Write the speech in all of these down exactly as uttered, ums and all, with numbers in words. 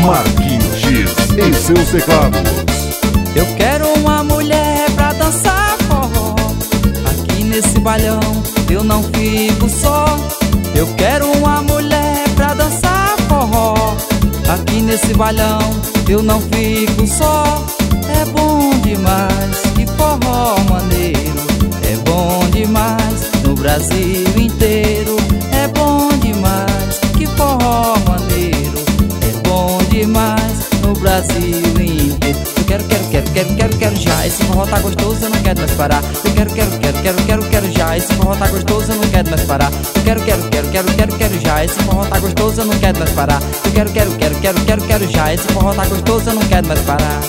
Marquinhos X em seus teclados. Eu quero uma mulher pra dançar forró. Aqui nesse bailão eu não fico só. Eu quero uma mulher pra dançar forró. Aqui nesse bailão eu não fico só. É bom demais, que forró maneiro. É bom demais, no Brasil inteiro. É bom demais, que forró maneiro. É bom demais, no Brasil inteiro. Eu quero, quero, quero, quero, quero, quero já. Esse forró tá gostoso, eu não quero mais parar. Eu quero, quero, quero, quero, quero, quero já. Esse forró tá gostoso, eu não quero mais parar. Eu quero, quero, quero, quero, quero, quero já. Esse forró tá gostoso, eu não quero mais parar. Eu quero, quero, quero, quero, quero, quero já. Esse forró tá gostoso, eu não quero mais parar.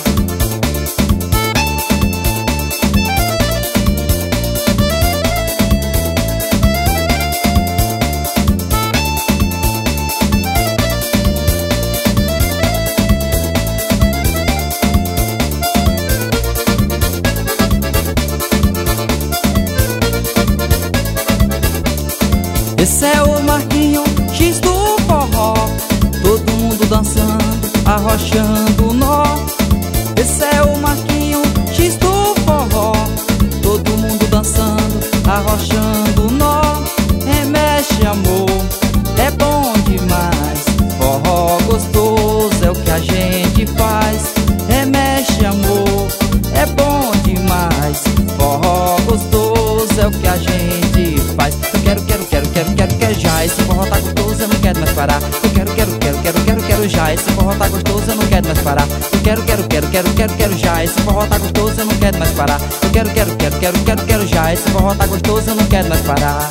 Esse é o Marquinho X do forró. Todo mundo dançando, arrochando o nó. Esse é o Marquinho X do forró. Todo mundo dançando, arrochando o nó. Remexe amor, é bom demais. Forró gostoso é o que a gente faz. Remexe amor, é bom demais. Forró gostoso é o que a gente faz. Eu quero, quero, quero, quero, quero, quero já. Esse forró tá gostoso, eu não quero mais parar. Eu quero, quero, quero, quero, quero, quero já. Esse forró tá gostoso, eu não quero mais parar. Eu quero, quero, quero, quero, quero, quero já. Esse forró tá gostoso, eu não quero mais parar. Eu quero, quero, quero, quero, quero, quero já. Esse forró tá gostoso, eu não quero mais parar.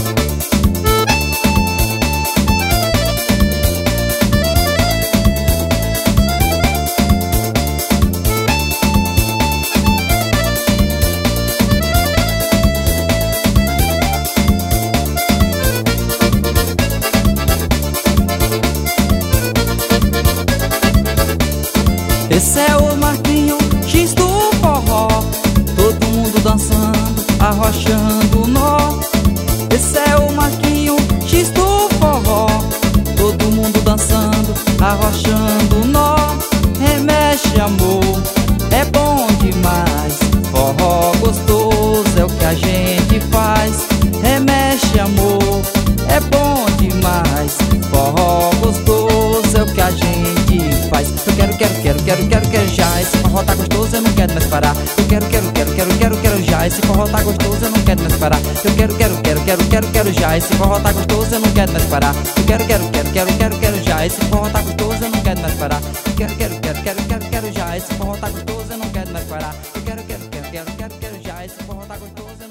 Esse é o Marquinho X do forró. Todo mundo dançando, arrochando o nó. Esse é o Marquinho X do forró. Todo mundo dançando, arrochando o nó. Remexe amor, é bom demais. Forró gostoso é o que a gente faz. Remexe amor, é bom demais. Forró gostoso é o que a gente faz. Eu quero, quero, quero, quero, quero, quero já. Esse forró tá gostoso, eu não quero mais parar. Eu quero, quero, quero, quero, quero, quero já. Esse forró tá gostoso, eu não quero mais parar. Eu quero, quero, quero, quero, quero, quero já. Esse forró tá gostoso, eu não quero mais parar. Eu quero, quero, quero, quero, quero, quero já. Esse forró tá gostoso, eu não quero mais parar. Eu quero, quero, quero, quero, quero, quero já. Esse forró tá gostoso, eu não quero mais parar. Eu quero, quero, quero, quero, quero, quero já. Esse forró tá gostoso.